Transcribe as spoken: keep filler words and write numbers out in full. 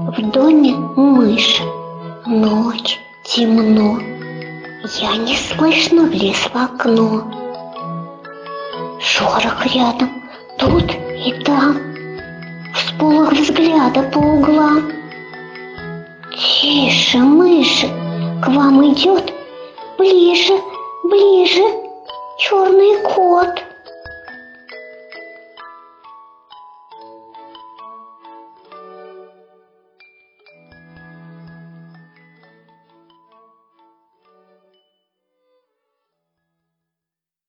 В доме мышь, ночь, темно. Я неслышно влез в окно. Шорох рядом, тут и там, всполох взгляда по углам. Тише, мыши, к вам идет ближе, ближе черный кот.